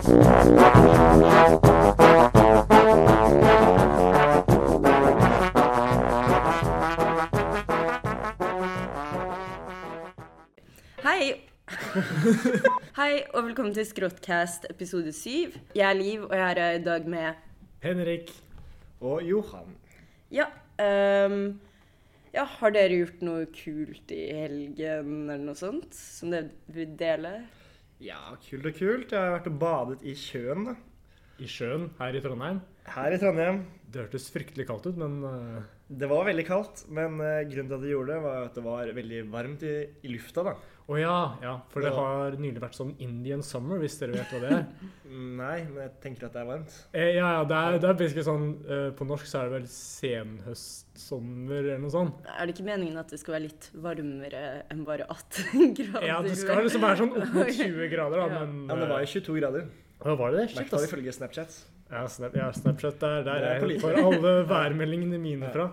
Hei! Hei, og velkommen til Skrottcast episode 7. Jeg er Liv, og jeg er her i dag med Henrik og Johan. Ja, har dere gjort noe kult i helgen eller noe sånt som dere vil dele? Ja, kult og kult. Jeg har vært og badet i sjøen da. I sjøen her i Trondheim. Her i Trondheim. Det hørtes fryktelig kaldt ut, men... Det var veldig kaldt, men grunnen til at jeg gjorde det var at det var veldig varmt i lufta da. Ja, for det har nylig vært sånn Indian summer, hvis dere vet hva det er. Nei, men jeg tenker at det er varmt. Ja, det er basically sånn, på norsk så er det vel senhøstsommer eller noe sånt. Er det ikke meningen at det skal være litt varmere enn bare 18 grader? Ja, det skal liksom være sånn opp mot 20 grader da, men... Ja, men det var jo 22 grader. Hva var det? I hvert fall ifølge Snapchat. Ja, Snapchat der jeg får alle værmeldingene mine fra.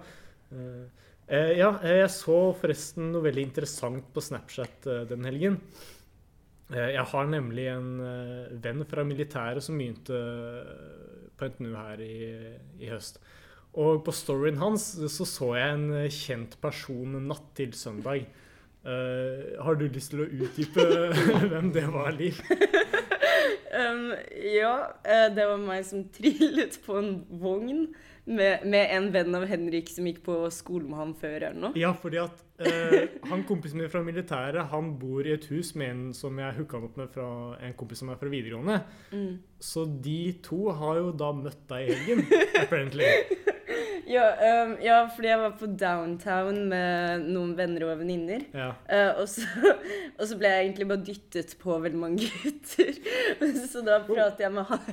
Jeg så forresten noe veldig interessant på Snapchat den helgen. Jeg har nemlig en venn fra militæret som begynte på NTNU her i høst. Og på storyen hans så jeg en kjent person natt til søndag. Har du lyst til å utdype hvem det var, Liv? Det var meg som trillet på en vogn med en venn av Henrik som gikk på skole med han før eller noe. Ja, fordi at han kompisen min fra militæret, han bor i et hus med en som jeg hooket han opp med fra en kompis som er fra videregående. Så de to har jo da møtt deg i helgen, apparently. Ja, fordi jeg var på downtown med noen venner og venninner. Ja. Og så ble jeg egentlig bare dyttet på veldig mange gutter. Så da pratet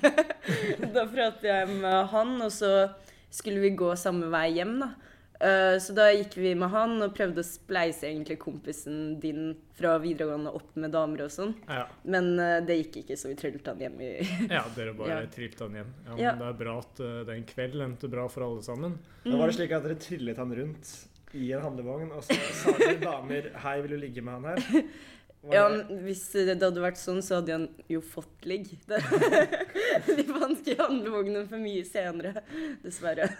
jeg med han, og så skulle vi gå samme vei hjem da. Så da gikk vi med han og prøvde å spleise egentlig kompisen din fra videregående opp med damer og sånn. Ja. Men det gikk ikke, så vi trillet han hjem i... Ja, dere bare trillet han hjem. Ja, men det er bra at den kvelden endte bra for alle sammen. Da var det slik at dere trillet han rundt i en handlevogn, og så sa dere damer, hei, vil du ligge med han her? Ja, hvis det hadde vært sånn, så hadde han jo fått ligg. De fant ikke handlevognen for mye senere, dessverre.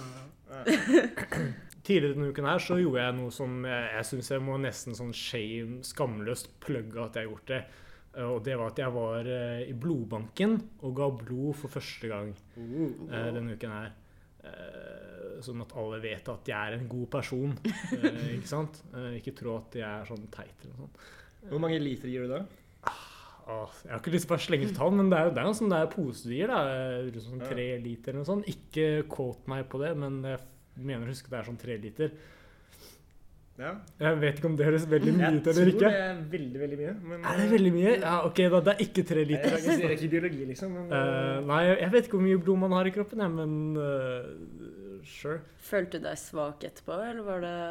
Tidligere denne uken her så gjorde jeg noe som jeg synes jeg må nesten sånn skamløst plugge at jeg har gjort det. Og det var at jeg var i blodbanken og ga blod for første gang denne uken her. Sånn at alle vet at jeg er en god person, ikke sant? Ikke tro at jeg er sånn teit eller noe sånt. Hvor mange liter gir du da? Jeg har ikke lyst til å bare slenge ut tall, men det er jo en sånn der pose du gir da, sånn 3 liter eller noe sånt. Ikke quote meg på det, men jeg mener å huske det er sånn 3 liter. Ja. Jeg vet ikke om det høres veldig mye ut eller ikke. Jeg tror det er veldig, veldig mye. Men, er det veldig mye? Ja, ok, da, det er ikke 3 liter. Jeg ser ikke biologi liksom. Men, nei, jeg vet ikke hvor mye blod man har i kroppen, men sure. Følte du deg svak etterpå, eller var det...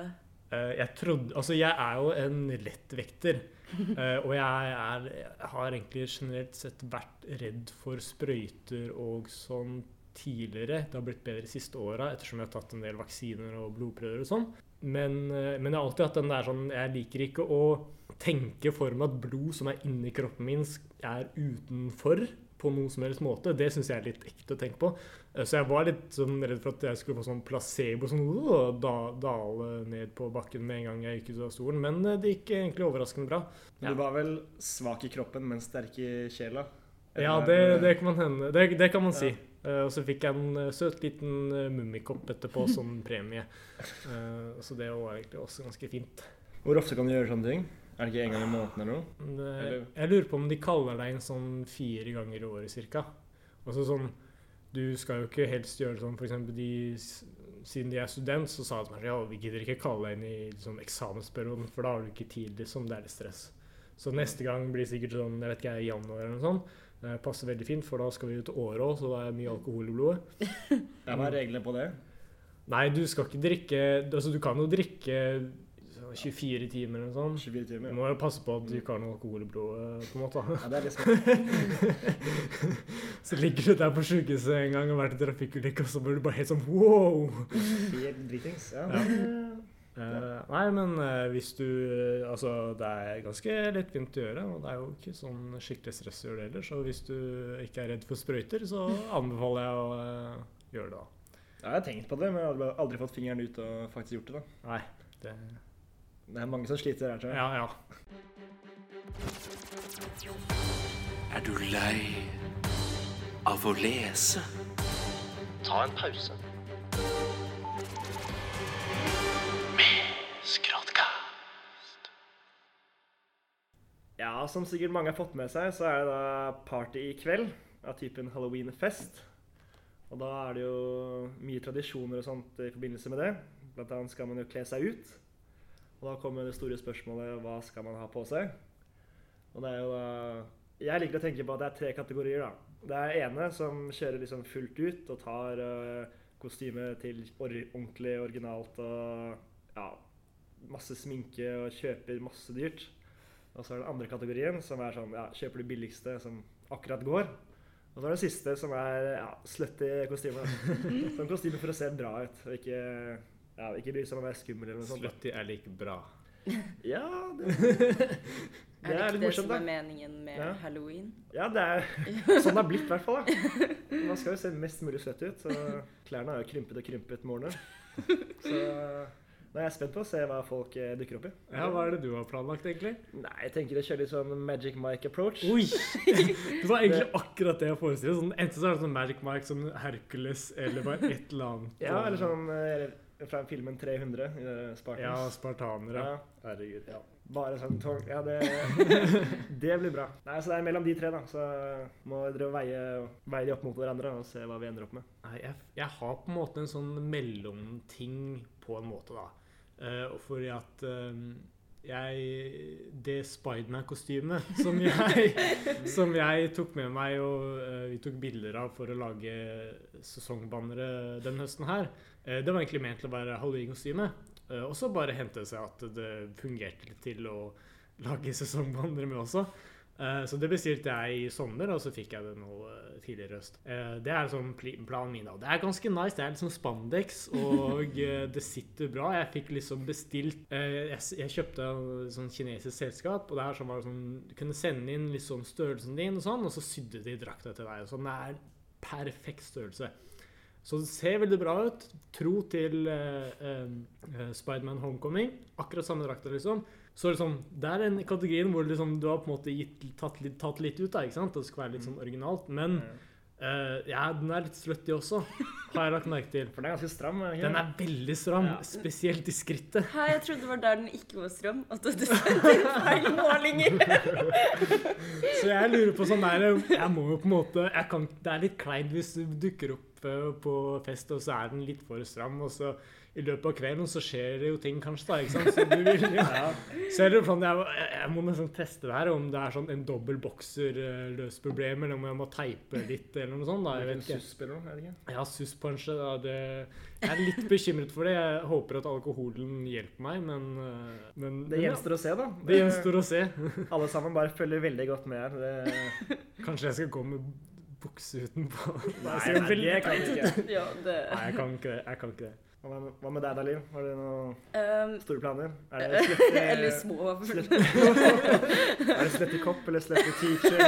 jeg er jo en lettvekter, og jeg har egentlig generelt sett vært redd for sprøyter og sånn tidligere. Det har blitt bedre de siste årene, ettersom jeg har tatt en del vaksiner og blodprøver og sånn. Men jeg har alltid hatt den der sånn, jeg liker ikke å tenke for meg at blod som er inni kroppen min er utenfor på noen som helst måte. Det synes jeg er litt ekkelt å tenke på. Så jeg var litt sånn redd for at jeg skulle få sånn placebo, sånn dale ned på bakken med en gang jeg gikk ut av stolen. Men det gikk egentlig overraskende bra. Du var vel svak i kroppen, men sterk i sjela? Ja, det kan man hende. Det kan man si. Og så fikk jeg en søt liten mummikopp etterpå som premie. Så det var egentlig også ganske fint. Hvor ofte kan du gjøre sånne ting? Er det ikke en gang i måneden eller noe? Jeg lurer på om de kaller deg en sånn 4 ganger i året cirka. Og så sånn, du skal jo ikke helst gjøre sånn, for eksempel siden de er student, så sa de ja, vi gidder ikke kalle deg inn i liksom, eksamensperioden, for da har du ikke tid, liksom, det er litt stress. Så neste gang blir det sikkert sånn, jeg vet ikke, i januar eller noe sånt. Det passer veldig fint, for da skal vi ut til Årå, så det er mye alkohol i blodet. Hva er reglene på det? Nei, du skal ikke drikke, altså du kan jo drikke 24 timer eller sånn. 24 timer, ja. Du må jo passe på at du ikke har noe alkohol i blodet, på en måte. Ja, det er litt Så ligger du der på sykehuset en gang og vært i trafikkulykke, og så blir du bare helt sånn, wow! Helt dritings, ja. Nei, men hvis du altså, det er ganske lettvint å gjøre, og det er jo ikke sånn skikkelig stress å gjøre det heller, så hvis du ikke er redd for sprøyter, så anbefaler jeg å gjøre det da. Jeg har tenkt på det, men jeg har aldri fått fingeren ut og faktisk gjort det da. Nei, det er mange som sliter her, tror jeg. Ja. Er du lei av å lese? Ta en pause. Ja, som sikkert mange har fått med seg, så er det da party i kveld av typen Halloween-fest. Og da er det jo mye tradisjoner og sånt i forbindelse med det. Blant annet skal man jo kle seg ut. Og da kommer det store spørsmålet, hva skal man ha på seg? Og det er jo da... Jeg liker å tenke på at det er 3 kategorier da. Det er ene som kjører liksom fullt ut og tar kostyme til ordentlig originalt og ja, masse sminke og kjøper masse dyrt. Og så er det den andre kategorien som er sånn, ja, kjøper det billigste som akkurat går. Og så er det siste som er, ja, slutty kostyme. Sånn kostyme for å se bra ut, og ikke bry seg om å være skummel eller noe sånt. Slutty er like bra. Ja, det er litt morsomt da. Det som er meningen med Halloween? Ja, det er sånn det har blitt i hvert fall da. Man skal jo se mest mulig slutty ut, så klærne har jo krympet med årene. Så... Nå er jeg spent på å se hva folk dukker opp i. Ja, hva er det du har planlagt egentlig? Nei, jeg tenker å kjøre litt sånn Magic Mike approach. Oi! Det var egentlig akkurat det jeg forestilte. Sånn, enten så er det sånn Magic Mike, sånn Hercules, eller bare et eller annet. Ja, eller sånn fra filmen 300, Spartans. Ja, Spartanere. Ja. Herregud, ja. Bare sånn tog. Ja, det blir bra. Nei, så det er mellom de 3 da, så må dere veie de opp mot hverandre og se hva vi ender opp med. Nei, jeg har på en måte en sånn mellomting på en måte da. Fordi at det Spiderman-kostymet som jeg tok med meg og vi tok bilder av for å lage sesongbannere den høsten her, det var egentlig ment til å være Halloween-kostyme. Og så bare hentet det seg at det fungerte litt til å lage sesongbannere med også. Så det bestilte jeg i sommer, og så fikk jeg det nå tidligere i høst. Det er sånn planen min da. Det er ganske nice, det er liksom spandex, og det sitter bra. Jeg fikk liksom bestilt, jeg kjøpte et sånn kinesisk selskap, og det her som var sånn, du kunne sende inn litt sånn størrelsen din og sånn, og så sydde de drakta til deg. Så det er perfekt størrelse. Så det ser veldig bra ut. Tro til Spider-Man Homecoming. Akkurat samme drakta liksom. Så liksom, det er en kategorien hvor liksom, du har på en måte tatt litt ut da, ikke sant? Det skal være litt sånn originalt, men ja, den er litt slutty også, har jeg lagt merke til. For den er ganske stram, ikke? Den er veldig stram, spesielt i skrittet. Hei, jeg trodde det var der den ikke var stram, at du sendte inn feil målinger. Så jeg lurer på sånn der, jeg må jo på en måte, det er litt kleint hvis du dukker opp på fest, og så er den litt for stram, og så i løpet av kvelden så skjer det jo ting kanskje da, ikke sant? Så du vil jo... Så er det sånn, jeg må nesten teste det her, om det er sånn en dobbel bokser løs problem, eller om jeg må teipe litt, eller noe sånt da, jeg vet ikke. Susp eller noe, er det ikke? Ja, susp kanskje, da, jeg er litt bekymret for det. Jeg håper at alkoholen hjelper meg, men det gjenstår å se da. Det gjenstår å se. Alle sammen bare følger veldig godt med her. Kanskje jeg skal gå med bukse utenpå. Nei, det kan jeg ikke. Ja, det... Nei, jeg kan ikke det. Hva med deg da, Liv? Har du noen store planer? Er det slett, eller små. Er det slett i kopp, eller slett i teacher?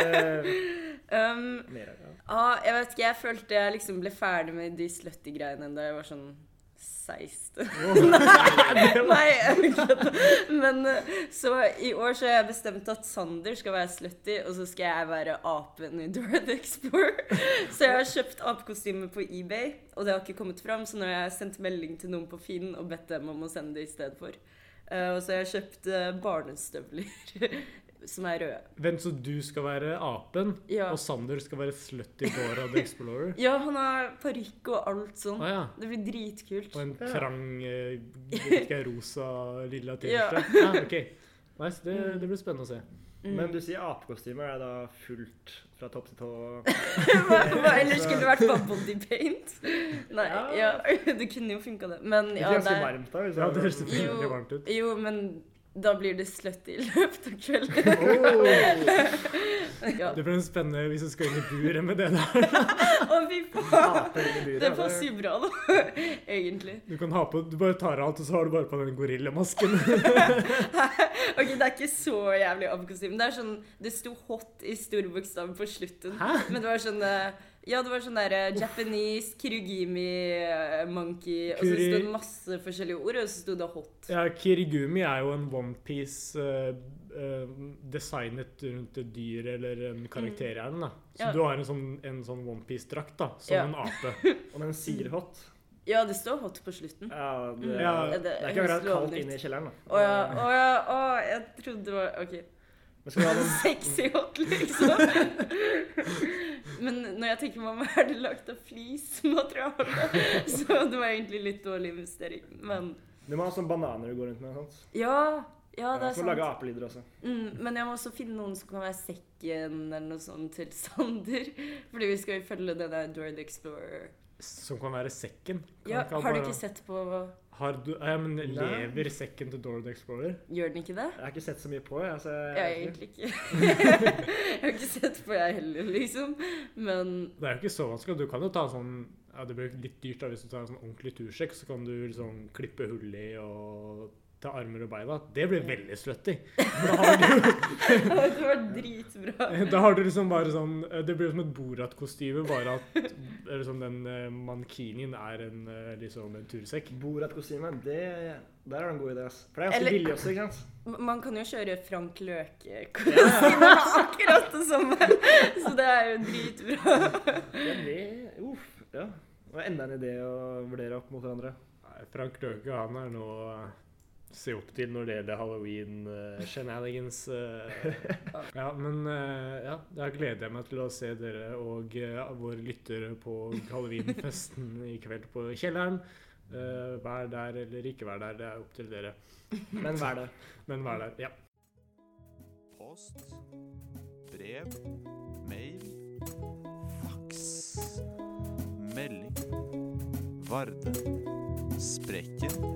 Jeg vet ikke, jeg følte jeg liksom ble ferdig med de slutty-greiene da jeg var sånn 16. Nei, men så i år så har jeg bestemt at Sander skal være slutty, og så skal jeg være apen i Dora the Explorer. Så jeg har kjøpt apekostyme på eBay, og det har ikke kommet fram, så nå har jeg sendt melding til noen på Finn og bedt dem om å sende det i stedet for. Og så har jeg kjøpt barnestøvler som er røde. Vent, så du skal være apen, og Sander skal være slutty Dora the Explorer? Ja, han har parykk og alt sånn. Ja. Det blir dritkult. Og en trang, rosa, lilla t-skjorte. Ja, ok. Nice, det blir spennende å se. Men du sier apekostyme, er det da fullt fra topp til tå? Hva ellers skulle det vært bare body paint? Nei, det kunne jo funket det. Men det er ganske varmt da. Ja, det høres veldig varmt ut. Jo, men Da blir det sløtt I løpet av kvelden. Ja. Det blir spennende hvis du skal inn I buret med det der. Å, fy faen. Hater inn I buret, Det altså. passer jo bra, da. Egentlig. Du bare tar alt, og så har du bare på den gorillamasken. Ok, det ikke så jævlig avkostyme. Det sånn, det sto hot I store bokstaver på slutten. Hæ? Men det var sånn, ja, det var sånn der Japanese, Kirigimi, monkey, og så stod det masse forskjellige ord, og så stod det hot. Ja, Kirigumi jo en One Piece designet rundt et dyr eller en karakter I den da. Så Ja. du har en sånn One Piece-drakt da, som Ja. en ape. Og den sier hot. Ja, det står hot på slutten. Ja, det, Ja. det ikke akkurat kaldt inne I kjelleren, da. Å, jeg trodde det var, ok. Men skal vi ha noen... Sexy hot, liksom. Men når jeg tenker meg om, det lagt av flismateriale, så det var egentlig litt dårlig investering, men... Du må ha sånne bananer du går rundt med, og sånt. Ja, det Så må sant. lage apelyder også. Men jeg må også finne noen som kan være sekken eller noe sånt til Sander, fordi vi skal jo følge den der Dora the Explorer. Som kan være sekken. Ja, har du ikke sett på... Ja, men lever sekken til Dora the Explorer? Gjør den ikke det? Jeg har ikke sett så mye på, jeg. Så Jeg egentlig ikke. Jeg har ikke sett på jeg heller, liksom. Men Det jo ikke så vanskelig. Du kan jo ta sånn, ja, det blir litt dyrt da, hvis du tar en sånn ordentlig tursjekk, så kan du liksom klippe hull I og ta armer og beina. Det blir veldig slutty. Da har du, det var dritbra. da har du liksom bare sånn, det blir som et Borat-kostyme, bare at liksom den mankinien en, liksom en tursekk. Borat-kostyme, der har du en god idé, ass. For det ganske Eller- billig også, ikke sant? Man kan jo kjøre Frank Løke-kostyme, akkurat det samme. Så det jo dritbra. Ja. Det var enda en idé å vurdere opp mot hverandre. Nei, Frank Løke, han noe å se opp til når det gjelder Halloween-shenanigans. Ja, men ja, da gleder jeg meg til å se dere og våre lyttere på Halloween-festen I kveld på kjelleren. Vær der eller ikke vær der, det opp til dere. Men hva det? Men vær der, ja. Post, brev, mail, fax, melding, Varde, Sprekken,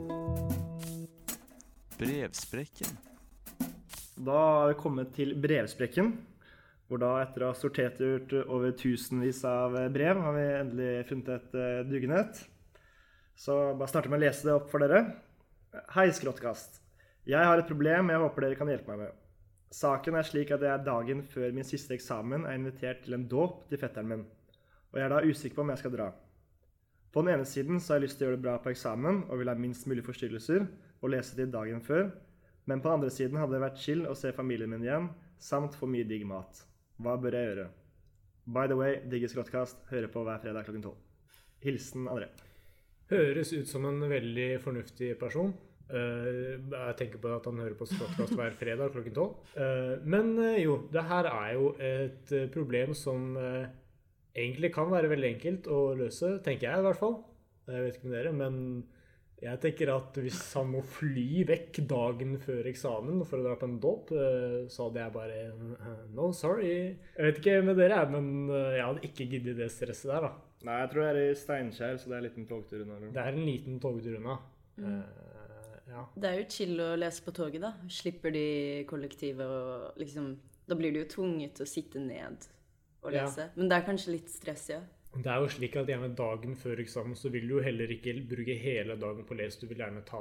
Brevsprekken. Da har vi kommet til brevsprekken, hvor da etter å ha sortert ut over tusenvis av brev, har vi endelig funnet et dugenhet. Så bare starter med å lese det opp for dere. Hei, Skråttkast. Jeg har et problem jeg håper dere kan hjelpe meg med. Saken slik at jeg dagen før min siste eksamen invitert til en dåp til fetteren min, og jeg da usikker på om jeg skal dra. På den ene siden så har jeg lyst til å gjøre det bra på eksamen, og vil ha minst mulig forstyrrelser, og lese til dagen før, men på den andre siden hadde det vært chill å se familien min igjen, samt få mye digg mat. Hva bør jeg gjøre? By the way, digge Skråttkast, hører på hver fredag klokken 12. Hilsen André. Høres ut som en veldig fornuftig person. Jeg tenker på at han hører på Skråttkast hver fredag klokken 12. Men jo, det her jo et problem som egentlig kan være veldig enkelt å løse, tenker jeg I hvert fall. Jeg vet ikke med dere, men jeg tenker at hvis han må fly vekk dagen før eksamen for å dra på en dåp, så hadde jeg bare no, sorry. Jeg vet ikke med dere, men jeg hadde ikke giddet det stresset der da. Nei, jeg tror jeg I Steinkjer, så det en liten togtur unna. Det en liten togtur unna. Ja. Det jo chill å lese på toget da. Slipper de kollektivet og liksom, da blir du jo tvunget til å sitte ned og lese. Men det kanskje litt stress, ja. Det jo slik at gjerne dagen før eksamen så vil du jo heller ikke bruke hele dagen på å lese. Du vil gjerne ta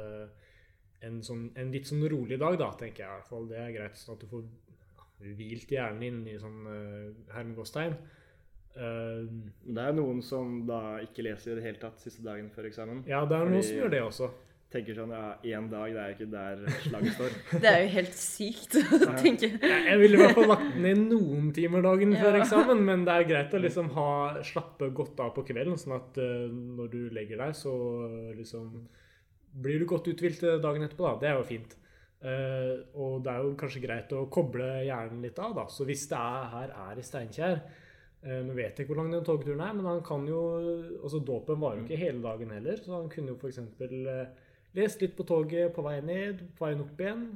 en litt sånn rolig dag da, tenker jeg I hvert fall. Det greit sånn at du får hvilt hjernen inn I sånn hermegåstegn. Det jo noen som da ikke leser I det hele tatt siste dagen før eksamen. Ja, det noen som gjør det også. Tenker sånn, ja, en dag, det jo ikke der slaget står. Det jo helt sykt å tenke. Jeg ville I hvert fall lagt ned noen timer dagen før eksamen, men det greit å liksom slappe godt av på kvelden, sånn at når du legger deg, så liksom blir du godt uthvilt dagen etterpå da. Det jo fint. Og det jo kanskje greit å koble hjernen litt av da. Så hvis det her I Steinkjer, nå vet jeg ikke hvor lang den togturen men han kan jo, altså dåpen var jo ikke hele dagen heller, så han kunne jo for eksempel lest litt på toget på vei ned, på veien opp igjen.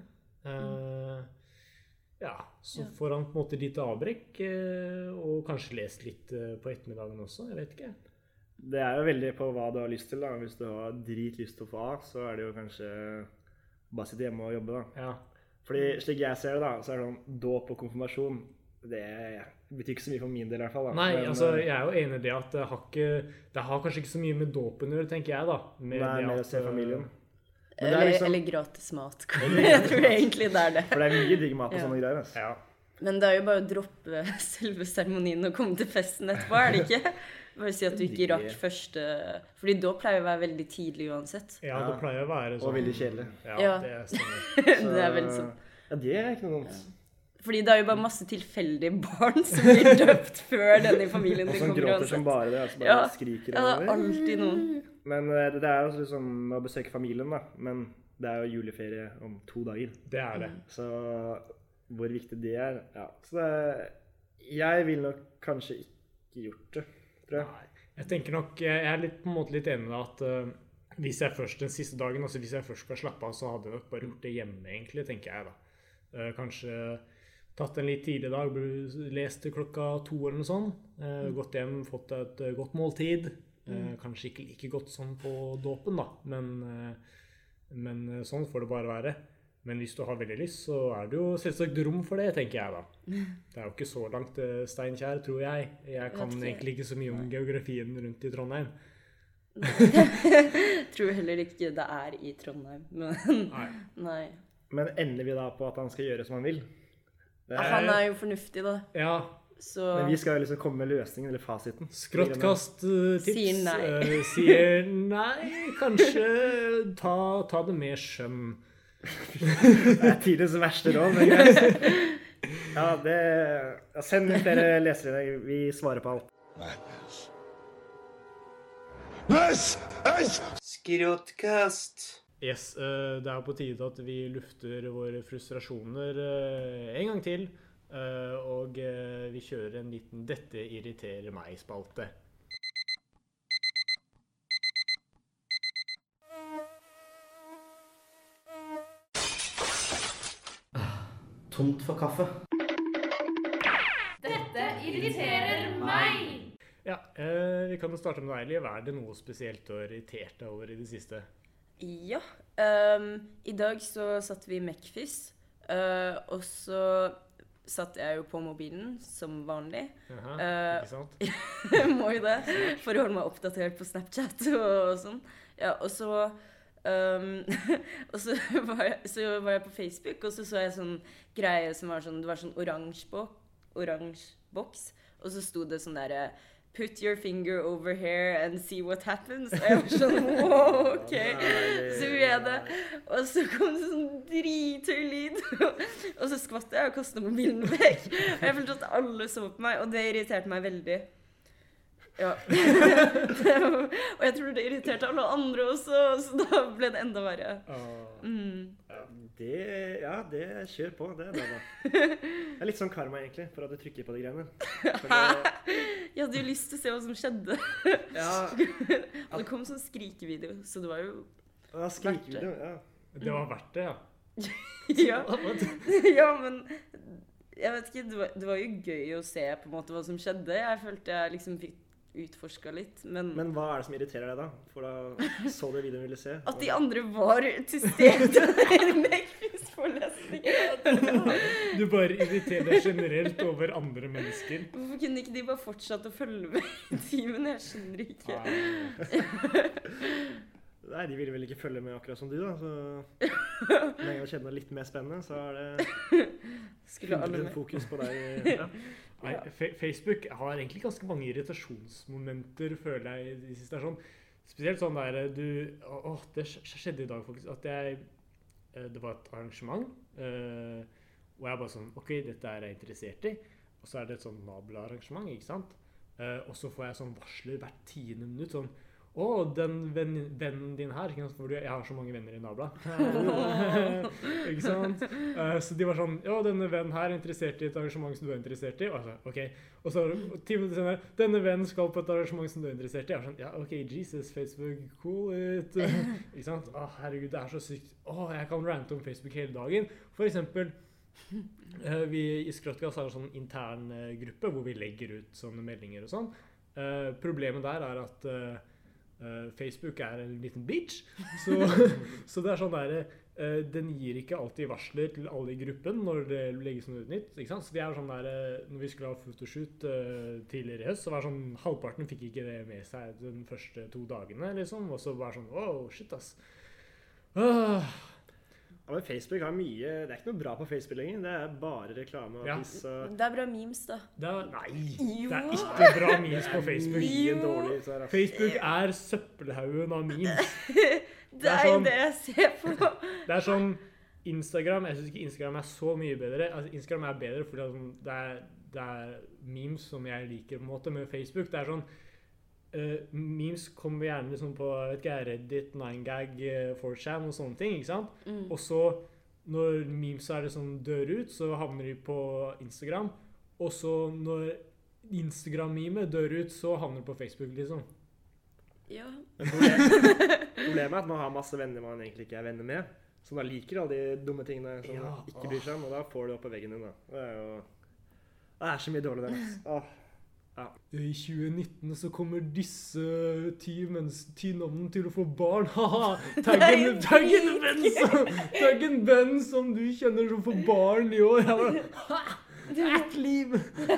Ja, så får han på en måte litt avbrekk, og kanskje lest litt på ettermiddagen også, jeg vet ikke. Det jo veldig på hva du har lyst til da. Hvis du har dritlyst til å få A, så det jo kanskje bare sitte hjemme og jobbe da. Ja. Fordi slik jeg ser det da, så det sånn dåp og konfirmasjon, det betyr ikke så mye for min del i hvert fall da. Nei, Men, altså jeg er jo enig i det at det har kanskje ikke så mye med dåpen å gjøre, tenker jeg da. Nei, med å se familien. Men det er Eller, liksom, eller gratis mat. Jeg tror egentlig det er det. for det er mye digg mat og Ja. sånne greier. Altså. Ja. Men det er jo bare å droppe selve seremonien og komme til festen etterpå, er det ikke? Bare si at du ikke rakk første... Fordi da pleier det å være veldig tidlig uansett. Ja, det pleier å være sånn. Og veldig kjedelig. Ja, Ja. det stemmer. Det er veldig sånn. Ja, det er ikke noe vondt. Fordi det er jo bare masse tilfeldige barn som blir døpt før denne i familien Og din som kommer gråter som uansett. bare det, altså bare Ja. skriker. Ja, det er over. alltid noen. Men det er jo liksom å besøke familien da, men det er jo juleferie om 2 dager. Det er det. Så hvor viktig det er, ja. Så jeg vil nok kanskje ikke gjort det, tror jeg. Nei. Jeg tenker nok, jeg er litt, på en måte litt enig med at hvis jeg først den siste dagen, altså hvis jeg først skal slappe av, så hadde jeg nok bare gjort det hjemme egentlig, tenker jeg da. Kanskje tatt en litt tidlig dag, lest til klokka 2 eller noe sånt, gått hjem, fått et godt måltid, kanskje ikke like godt sånn på dåpen da, men sånn får det bare være. Men hvis du har veldig lyst, så er det jo selvsagt rom for det, tenker jeg da. Det er jo ikke så langt til Steinkjer, tror jeg. Jeg kan egentlig ikke så mye om geografien rundt i Trondheim. Tror heller ikke det er i Trondheim, men nei. Men ender vi da på at han skal gjøre som han vil? Han er jo fornuftig da, Ja, så... Men vi skal jo liksom komme med løsningen, eller fasiten. skråttkast-tips. Sier nei. Sier nei, kanskje ta det med skjønn. Det er tidens verste råd, men greit. Ja, send flere lesere, vi svarer på alt. Skråttkast. Yes, det er på tide at vi lufter våre frustrasjoner en gang til, og vi kjører en liten «Dette irriterer meg»-spalte. Tomt for kaffe. Dette irriterer meg! Ja, vi kan jo starte med deg, Liv. Er det noe spesielt du har irritert deg over i det siste? Ja, i dag så satt vi i Mekfis, og så satt jeg jo på mobilen, som vanlig. Aha, ikke sant? Må jo det, for å holde meg oppdatert på Snapchat og sånn. Ja, og så var jeg på Facebook, og så jeg sånn greie som var sånn, det var sånn orange boks, og så sto det sånn der, put your finger over here and see what happens. Og jeg var sånn, wow, ok. Så gjorde jeg det. Og så kom det sånn drithøy lyd. Og så skvatt jeg og kastet mobilen vekk. Og jeg følte at alle så på meg, og det irriterte meg veldig. Ja. Og jeg tror det irriterte alle andre også, så da ble det enda verre. Det kjør på, det da. Det er litt sånn karma egentlig, for at du trykker på de greiene. Jeg hadde jo lyst til å se hva som skjedde. Ja, Og det kom sånn skrikevideo, så det var jo... skrikevideo, ja. Det var verdt det, ja. Ja. Ja, men jeg vet ikke, det var jo gøy å se på en måte hva som skjedde. Jeg følte jeg liksom fikk utforsket litt, men hva er det som irriterer deg da? For da så du videoen ville se. at de andre var til stede i Mekfis-forelesningen. Du bare irriterer deg generelt over andre mennesker. Hvorfor kunne ikke de bare fortsatt å følge med i timen? Jeg skjønner ikke. Nei, de ville vel ikke følge med akkurat som du da, så når jeg kjenner noe litt mer spennende, så er det Skulle alle 100% med? fokus på deg. Ja. Nei, Facebook har egentlig ganske mange irritasjonsmomenter, føler jeg, i det siste. Er sånn, spesielt sånn der, det skjedde i dag faktisk, at det var et arrangement, og jeg bare sånn, ok, dette er jeg interessert i, og så er det et sånn naboarrangement, ikke sant? Og så får jeg sånn varsler hvert 10. minutt, sånn, den vennen din her, for jeg har så mange venner i Nabla. Ikke sant? Så de var sånn, denne vennen her er interessert i et arrangement som du er interessert i. Og så, ok. Og så 10 minutter senere, denne vennen skal på et arrangement som du er interessert i. Jeg var sånn, ja, ok, Jesus, Facebook, cool it. Ikke sant? Herregud, det er så sykt. Jeg kan rante om Facebook hele dagen. For eksempel, vi i Skråttkast har en sånn intern gruppe hvor vi legger ut sånne meldinger og sånn. Problemet der er at Facebook er en liten bitch, så det er sånn der den gir ikke alltid varsler til alle i gruppen når det legges noe ut nytt, ikke sant? Så det sånn der, når vi skulle ha fotoshoot tidligere i høst, så var det sånn, halvparten fikk ikke det med seg den første 2 dagene, liksom, og så var det sånn, wow, shit ass. Ja, men Facebook har mye, det ikke noe bra på Facebook lenger, det bare reklame og piss og... Det bra memes da. Nei, det ikke bra memes på Facebook. Dårlig, Facebook søppelhaugen av memes. Det sånn, det jeg ser på. Det sånn, Instagram, jeg synes ikke Instagram så mye bedre. Altså, Instagram bedre fordi det memes som jeg liker på en måte med Facebook. Det sånn, memes kommer gjerne liksom på Reddit, 9gag, 4chan og sånne ting, ikke sant? Og så, når memes liksom dør ut, så havner de på Instagram. Og så, når Instagram-meme dør ut, så havner de på Facebook, liksom. Ja. Problemet at man har masse venner man egentlig ikke venner med, som da liker alle de dumme tingene som ikke bryr seg om, og da får du opp på veggen din da. Det så mye dårlig der. Ja. I 2019 så kommer disse 10 navnene til å få barn. Haha, taggen Ben som du kjenner som får barn i år. Det et liv.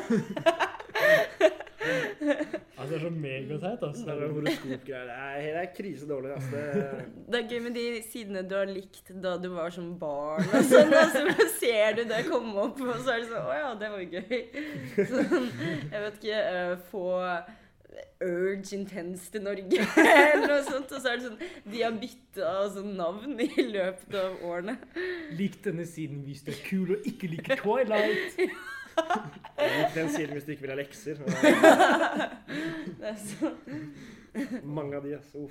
Altså, det så megateit, altså. Det horoskopgreier. Det krisedårlig, altså. Det gøy med de sidene du har likt da du var som barn, og sånn, så ser du det komme opp, og så det sånn, åja, det var gøy. Sånn, jeg vet ikke, få Urge Intense til Norge, eller noe sånt, og så det sånn, de har byttet altså, navn i løpet av årene. Lik denne siden hvis du kul og ikke liker Twilight. Den siden hvis du ikke vil ha lekser. Det sånn. Mange av de, altså.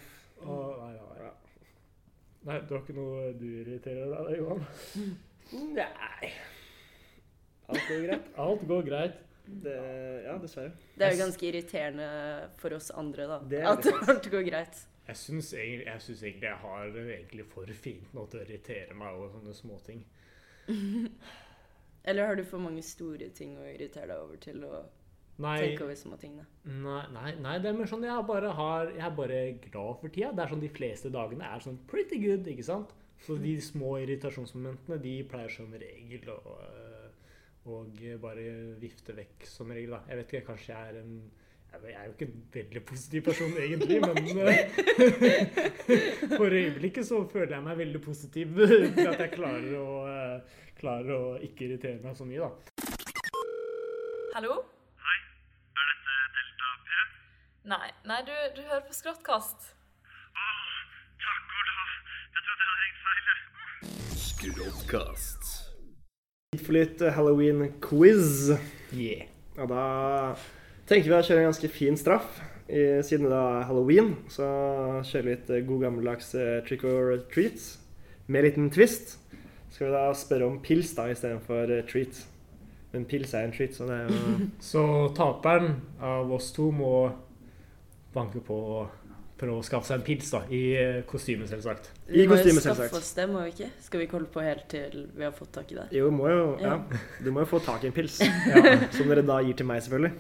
Nei, du har ikke noe du irriterer deg, Johan? Nei. Alt går greit. Alt går greit. Ja, dessverre. Det jo ganske irriterende for oss andre, da. At alt går greit. Jeg synes egentlig jeg har egentlig for fint nå til å irritere meg over sånne små ting. Eller har du for mange store ting å irritere deg over til å tenke over små tingene? Nei, det mer sånn, jeg er bare glad for tida. Det sånn de fleste dagene sånn pretty good, ikke sant? Så de små irritasjonsmomentene, de pleier som regel og bare vifte vekk som regel da. Jeg vet ikke, kanskje jeg jo ikke en veldig positiv person egentlig, men for øyeblikket så føler jeg meg veldig positiv til at jeg klarer å ikke irritere meg så mye da. Hallo? Hei, dette Delta P? Nei, du hører på Skråttkast. Takk og lov. Jeg trodde jeg hadde ringt feil. Skråttkast. Tid for litt Halloween-quiz. Yeah. Og da tenker vi å kjøre en ganske fin straff. Siden det da Halloween, så kjører vi litt god gammeldags trick or treat. Med en liten twist. Skal vi da spørre om pils da, i stedet for treat. Men pils en treat, så det jo... Så taperen av oss to må banke på og prøve å skaffe seg en pils da, i kostyme selvsagt. I kostyme selvsagt. Vi må jo skaffe oss det, må vi ikke? Skal vi ikke holde på helt til vi har fått tak i det? Jo, ja. Du må jo få tak i en pils. Som dere da gir til meg, selvfølgelig.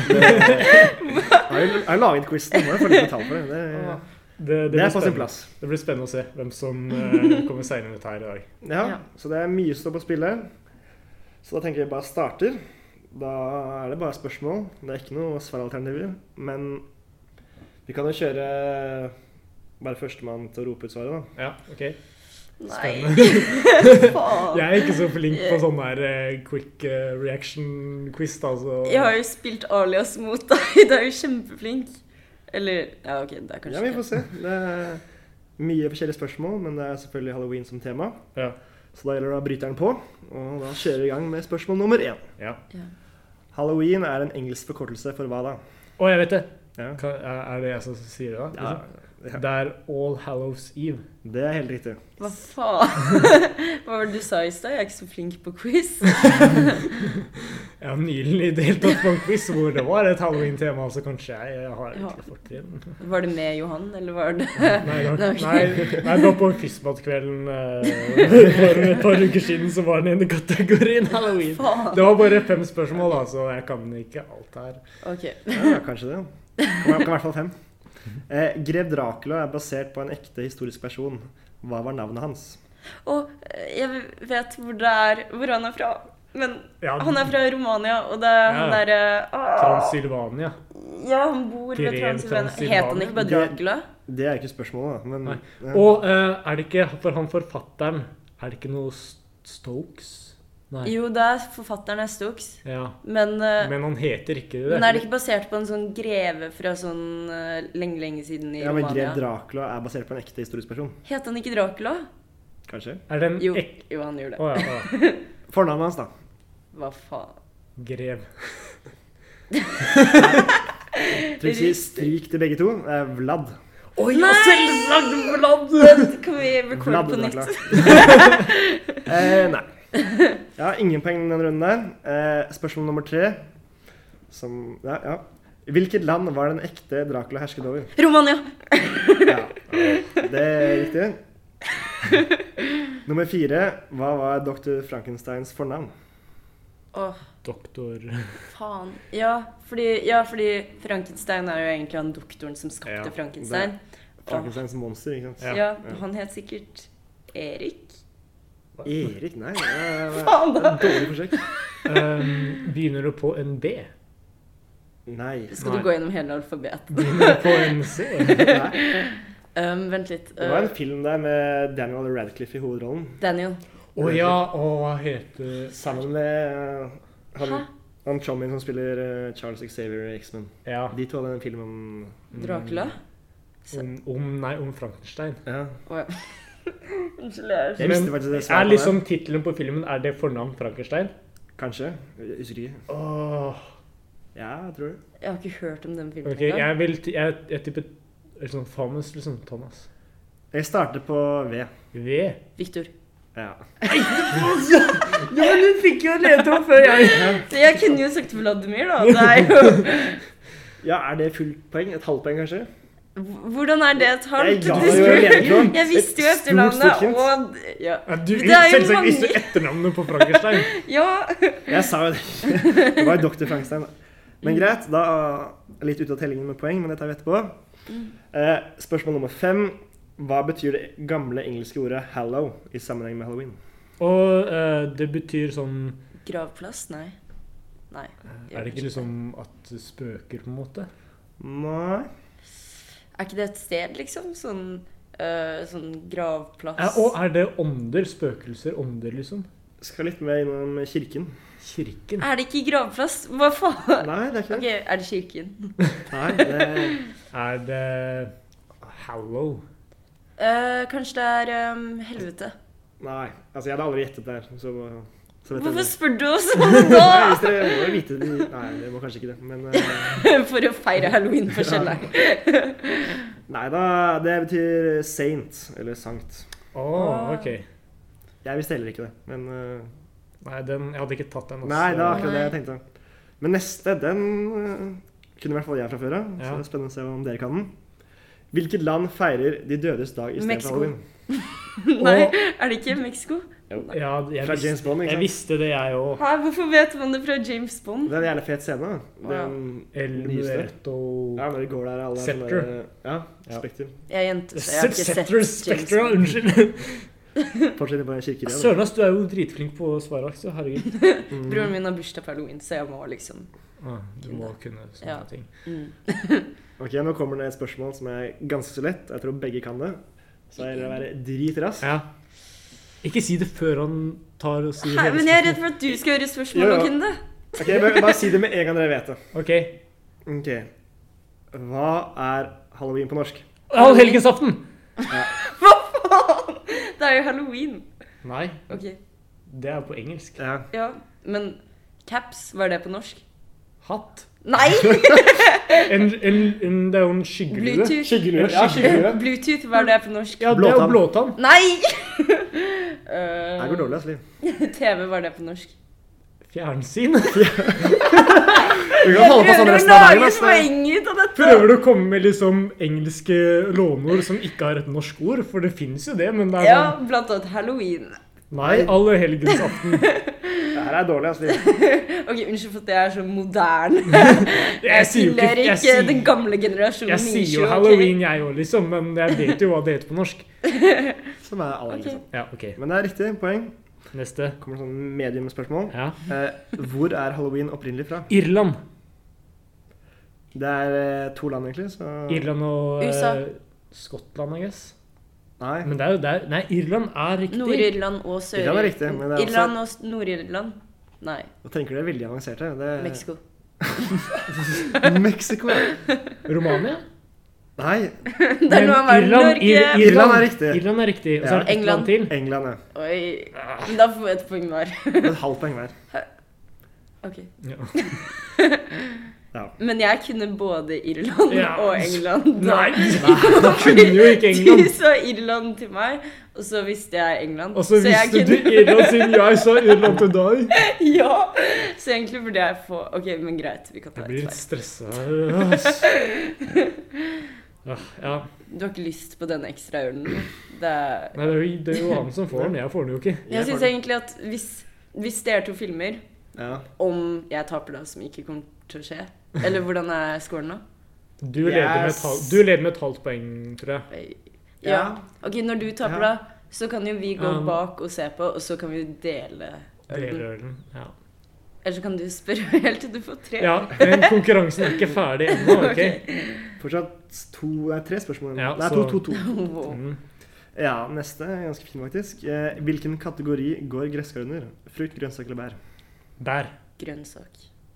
Jeg har laget quizen, du må jo få litt betalt for det. Det på sin plass. Det blir spennende å se hvem som kommer senere ut her i dag. Ja, så det mye som står på spillet. Så da tenker jeg bare starter. Da det bare spørsmål. Det ikke noe svaralternativer. Men vi kan jo kjøre bare førstemann til å rope ut svaret da. Ja, ok. Nei. Jeg ikke så flink på sånn der quick reaction quiz da. Så... Jeg har jo spilt Alias mot deg. Du jo kjempeflink. Eller, ja ok, det kanskje... Ja, vi får se. Det mye forskjellige spørsmål, men det selvfølgelig Halloween som tema. Ja. Så da gjelder det å bryte den på, og da kjører vi i gang med spørsmål nummer 1. Ja. Halloween en engelsk forkortelse for hva da? Jeg vet det. Ja. Det jeg som sier det da? Ja. Det All Hallows Eve. Det helt riktig. Hva faen? Hva var det du sa i sted? Jeg ikke så flink på quiz. Jeg har nylig deltatt på en quiz hvor det var et Halloween-tema, så kanskje jeg har ikke fått det inn. Var det med Johan, eller var det... Nei, det var på Quizmat-kvelden for et par uker siden, så var den ene kategorien Halloween. Det var bare 5 spørsmål da, så jeg kan ikke alt her. Ok. Ja, kanskje det. Kan i hvert fall 5. Grev Dracula basert på en ekte historisk person. Hva var navnet hans? Og jeg vet hvor han er fra. Men Ja, han er fra Romania, og det er han Ja. der... Transylvania. Ja, han bor ved Grev Transylvania. Transylvania. Het han ikke bare Dracula? Det er ikke spørsmålet, da. Men, Nei. ja. Og er det ikke, for han forfatteren, er det ikke noe Stokes? Nei. Jo, det er forfatteren er Stokes. Ja. Men Men han heter ikke det. men er det ikke basert på en sånn greve fra sånn lenge siden i Ja, men Romania? Grev Dracula er basert på en ekte historisk person. Het han ikke Dracula? Kanskje? Er det en Jo, ek... jo han gjør det. Å ja. Fornavnet hans, da. Hva faen? Grev. Trixie, stryk til begge to. Vlad. Oi, ja, selvsagt Vlad! Kan vi recorde Vlad på Dracula. nytt? Nei. Ja, ingen poeng den runden der. Spørsmål nummer 3. Som, ja. Hvilket land var den ekte Dracula hersket over? Romania! Ja, det er riktig. Nummer 4. Hva var Dr. Frankensteins fornavn? Åh, Doktor... faen. Ja, fordi Frankenstein er jo egentlig han doktoren som skapte Ja, Frankenstein. Frankensteins monster, ikke sant? Ja, han het sikkert Erik. Erik? Nei, det Faen var da! et dårlig forsøk. Begynner du på en B? Nei. Skal du gå gjennom hele alfabetet? Begynner du på en C? Nei. Vent litt. Det var en film der med Daniel Radcliffe i hovedrollen. Daniel. Å ja, hva heter... Sammen med Hæ? han Chomin som spiller Charles Xavier i X-Men. Ja, De to hadde en film om... Dracula? om Frankenstein. Ja. Åja. Unnskyld, jeg Jeg visste faktisk det er svaret på liksom titelen på filmen, er det fornavn Frankenstein? det. Kanskje. Jeg husker ikke. Åh, Ja, jeg tror det. Jeg har ikke hørt om den filmen. ok, jeg tipper liksom Thomas, liksom Thomas. Jeg starter på V. V? Victor. Ja. Ja, men du fikk jo lete opp før jeg... Jeg kunne jo sagt Vladimir, da. Det er jo... Ja, er det fullt poeng? Et halvt poeng, kanskje? Hvordan er det et halvt? Jeg ga jo ledetråd. Jeg visste jo Et stort etternavnet, hint. og... Ja. Ja, du Det er jo selvsagt mange- visste etternavnet på Frankenstein. Ja. Jeg sa jo det. Det var jo Dr. Frankenstein. Da. Men greit, da er litt ute av tellingen med poeng, men det tar vi etterpå. Spørsmål nummer 5. Hva betyr det gamle engelske ordet 'hallow' i sammenheng med Halloween? Og det betyr sånn... Gravplass? Nei. Nei. Er det ikke liksom at det spøker på en måte? Nei. Er ikke det et sted, liksom? Sånn gravplass? Ja, og er det ånder, spøkelser, ånder liksom? Skal litt mer innom kirken. Kirken? Er det ikke gravplass? Hva faen? Nei, det er ikke Ok, det. er det kirken? Nei, det Er det Hallow? Kanskje det er helvete? Nei. Altså, jeg hadde aldri gjettet det her, så vet Hvorfor jeg spør du oss det. om Nei, da? hvis dere må jo vite det. Nei, det må kanskje ikke det, men For å feire halloween på kjelleren. Nei da, det betyr saint, eller sankt. Ok. Jeg visste heller ikke det, men Nei, jeg hadde ikke tatt den. Nei, det var akkurat det Nei. jeg tenkte. Men neste, den kunne i hvert fall jeg fra før av, så Ja. det er spennende å se om dere kan den. Hvilket land feirer de dødes dag i stedet Mexico. for Halloween? Nei, er det ikke Mexico? Ja, Fra James Bond, ikke jeg sant? visste det, jeg òg. Hæ, hvorfor vet man det fra James Bond? Det er en jævlig fet scene. Da. Ja. Den El nyeste. Muerto Ja, når de går der alle er sånn Scepter. der, Ja, Ja. Spekter. Jeg er jente, så jeg har ikke sett James Spectre, Bond. unnskyld. Fortsetter på kirker. Søren, ass, du er jo dritflink på svarak, så herregud. Broren min har bursdag på halloween, så jeg må liksom... Du må kunne sånne Ja. ting. Ok, nå kommer det et spørsmål som er ganske så lett. Jeg tror begge kan det. Så er det å være dritrask. Ja. Ikke si det før han tar og sier Hei, hele men jeg er redd spørsmålet. for at du skal gjøre spørsmål Jo, jo. og kunne det. Ok, bare si det med en gang dere vet det. Ok. Ok. Hva er Halloween på norsk? Allhelgensaften! Hva faen? Det er jo halloween. Nei, Ok, det er på engelsk. Ja. ja. Men caps, var det på norsk? Hatt. Nei! Det er jo en skyggelue. Bluetooth. Skyggelue. Ja, skyggelue. Bluetooth, var det på norsk? Ja, det er jo Blåtann. blåtann. Nei! Det går dårlig, altså. TV, var det på norsk? Fjernsyn. Vi kan holde på sånn resten av dagen. lage ass. poeng ut av dette. Prøver du å komme med liksom engelske låneord som ikke har et norsk ord? For det finnes jo det, men det er Ja, sånn... blant annet halloween. Nei, allehelgensaften. Det her dårlig, altså. Ok, unnskyld for at jeg så moderne. Jeg sier jo tilhører jeg ikke sier- den gamle generasjonen. Jeg sier jo ok? Halloween, jeg òg, liksom, men jeg vet jo hva det heter på norsk. Som alle Ok. Ja, ok. Men det er riktig, poeng. Neste. Kommer sånn medium-spørsmål. Ja. Hvor er Halloween opprinnelig fra? Irland. Det er 2 land, egentlig, så... Irland og USA. Skottland, I guess. Nei, Men det er jo der. Nei, Irland er riktig. Nord-Irland og Sør-Irland. Irland er riktig, men det er Irland og Nord-Irland. Nei, Nå tenker dere veldig avanserte. Det... Mexico. Mexico, ja. Romania? Nei, Det er noe av verden, Norge. Irland er riktig. Irland er riktig. Og så Ja. er det ett land til. England, ja. Oi, men da får vi et poeng hver. Et halvt poeng hver. Ok. Ja. Ja. Men jeg kunne både Irland Ja. og England. Nei, da kunne jo ikke Du England. sa Irland til meg, og så visste jeg England. Og så jeg visste du Irland siden jeg sa Irland til deg. Ja, så egentlig burde jeg få... Ok, men greit, vi kan ta Jeg blir et litt svar. stressa. Ja. Du har ikke lyst på den ekstra ølen? Det er... Nei, det er jo han som får den. Jeg får den jo ikke. Jeg synes egentlig at hvis dere to filmer, Ja. om jeg taper da, som ikke kommer til å skje, eller hvordan er scoren da? Du leder med et halvt poeng, tror jeg. Ja. Ok, når du taper Ja. da, så kan jo vi gå bak og se på, og så kan vi dele ølen. Delølen. Ja. Eller så kan du spørre helt til du får 3. Ja, men konkurransen er ikke ferdig ennå, ok? Fortsatt 3 spørsmål. Ja, Nei, så- 2. Wow. Mm. Ja, neste er ganske fin faktisk. Hvilken kategori går gresskar under? Frukt, grønnsak eller bær? Der. Grønnsak.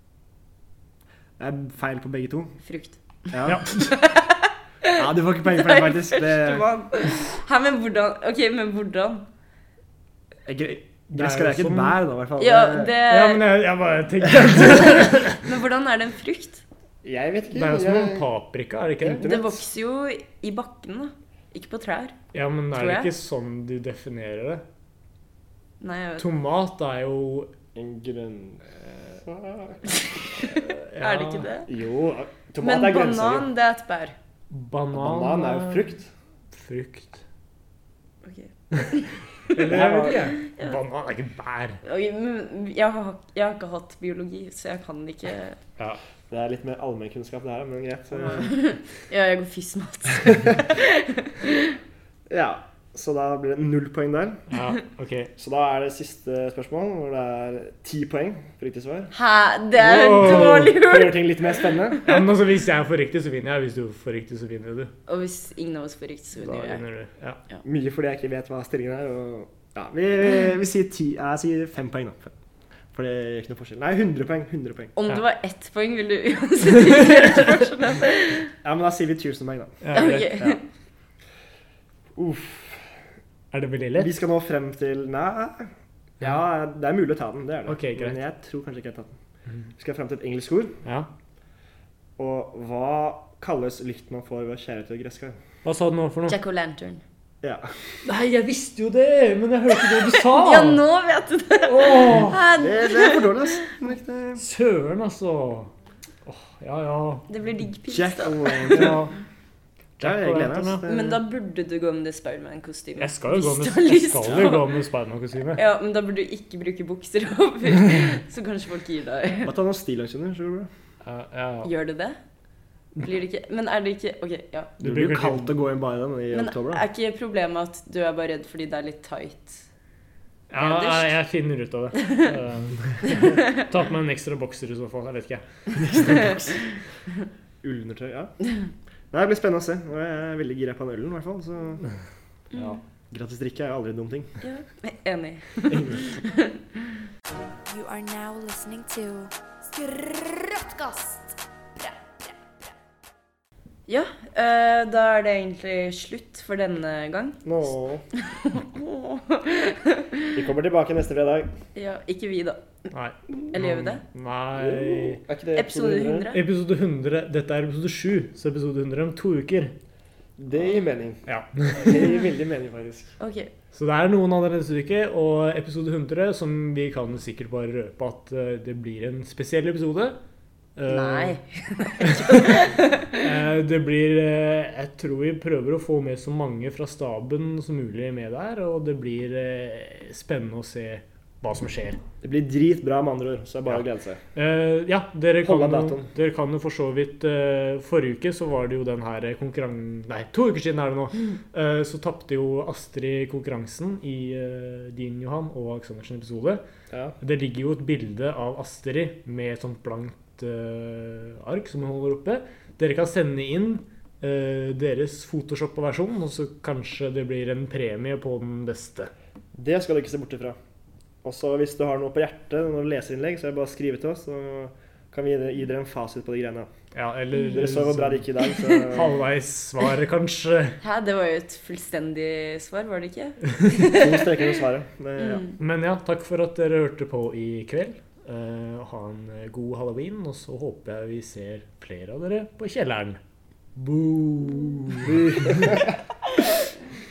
Det er feil på begge to. Frukt. Ja, Ja. ja du får ikke penger for det, faktisk. Hæ, men hvordan? Ok, men hvordan? Gresskar er ikke et som- bær, da, i hvert fall. Ja, det... Ja, men jeg bare tenkte Men hvordan er det en frukt? Jeg vet ikke. Det er jo som en paprika, er det ikke det? Det vokser jo i bakken da. Ikke på trær. Ja, men er Tror det jeg. ikke sånn du definerer det? Nei, jeg vet. Tomat er jo En grønn... ja, Er det ikke det? Jo, tomat Men er grønnsaker. banan, det er et bær. Banan er jo frukt. Frukt. Ok. Eller jeg vet ikke. Banan er ikke bær. Ok, men jeg har ikke hatt biologi, så jeg kan ikke... Ja. Det er litt mer allmennkunnskap det her, men greit. Ja, jeg går fysmat. Ja, så da blir det 0 poeng der. Ja, ok. Så da er det siste spørsmål, hvor det er 10 poeng for riktig svar. Hæ? Det er Wow. dårlig For å gjort! gjøre ting litt mer spennende. Ja, men altså, hvis jeg får riktig, så vinner jeg. Hvis du får riktig, så vinner du. Og hvis ingen av oss får riktig, så Da vinner jeg. vinner du. Ja. Mye fordi jeg ikke vet hva stillingen er. Og ja, vi sier jeg sier 5 poeng da. For det er ikke noe forskjell. Nei, 100 poeng. 100 poeng. Om Ja. det var 1 poeng, ville du uansett ikke gjøre spørsmålet. Ja, men da sier vi 1000 poeng da. Ja, greit. Ok. Ja. Uff. Er det veldig lett? Vi skal nå frem til... Nei. Ja, det er mulig å ta den, det er det. Ok, greit. Men jeg tror kanskje ikke jeg har tatt den. Vi skal frem til et engelsk ord. Ja. Og hva kalles lykten man får ved å skjære til gresskar? Hva sa du nå for noe? Jack-o'-lantern. Ja. Nei, jeg visste jo det, men jeg hørte ikke hva du sa. Ja, nå vet du det! Åh, Hæ? Det er for dårlig, ass. Men ikke det. søren, altså. Åh, ja, ja. Det blir digg pils, Jack da. O'Lantern. Ja. Ja, jeg gleder meg, ass. Men da burde du gå med det Spiderman-kostymet. Jeg skal jo gå Hvis med, du har jeg lyst skal på. jo gå med Spiderman-kostyme. Ja, men da burde du ikke bruke bukser over. Så kanskje folk gir deg. Hva tar noen stillangsjoner, så går det bra. Ja. Gjør det det? Blir det ikke? Men er det ikke... Ok, ja. Det blir jo kaldt å gå inn bare den i Men oktober da. er ikke problemet at du er bare redd fordi det er litt tight? Ja, jeg finner ut av det. Ta på meg en ekstra bokser i så fall, jeg vet ikke. Ullundertøy, ja. Nei, det blir spennende å se. Og jeg er veldig gira på den ølen i hvert fall, så Ja. gratis drikke er jo aldri en dum ting. Ja, enig. You are now listening to Skrøttkast. Ja, da er det egentlig slutt for denne gang. Nå. Vi kommer tilbake neste fredag. Ja, ikke vi da. Nei. Eller gjør vi det? Nei. Er ikke det Episode 100? Episode 100, dette er episode 7, så episode 100 om 2 uker. Det gir mening. Ja. Det gir veldig mening, faktisk. Ok. Så det er noen andre neste uke, og episode 100, som vi kan sikkert bare røpe at det blir en spesiell episode. Nei. Det blir jeg tror vi prøver å få med så mange fra staben som mulig med der, og det blir spennende å se hva som skjer. Det blir dritbra med andre ord, så det er bare å glede seg. Ja, dere datoen. kan jo for så vidt forrige uke så var det jo den her Nei, 2 uker siden er det nå. Så tappte jo Astrid konkurransen i din, Johan, og Alexandersen episode. Ja. Det ligger jo et bilde av Astrid med et sånt blankt ark som hun holder oppe. Dere kan sende inn deres Photoshop-versjon, og så kanskje det blir en premie på den beste. Det skal du ikke se bort ifra. Og så hvis du har noe på hjertet når du leser innlegg, så er det bare å skrive til oss, så kan vi gi dere en fasit på de greiene. Ja, eller Dere så hvor bra det gikk i dag, så... halvveis svar, kanskje. Hæ, det var jo et fullstendig svar, var det ikke? 2 streker med svaret. Men, ja. Men ja, takk for at dere hørte på i kveld. Ha en god Halloween, og så håper jeg vi ser flere av dere på kjelleren. Boo!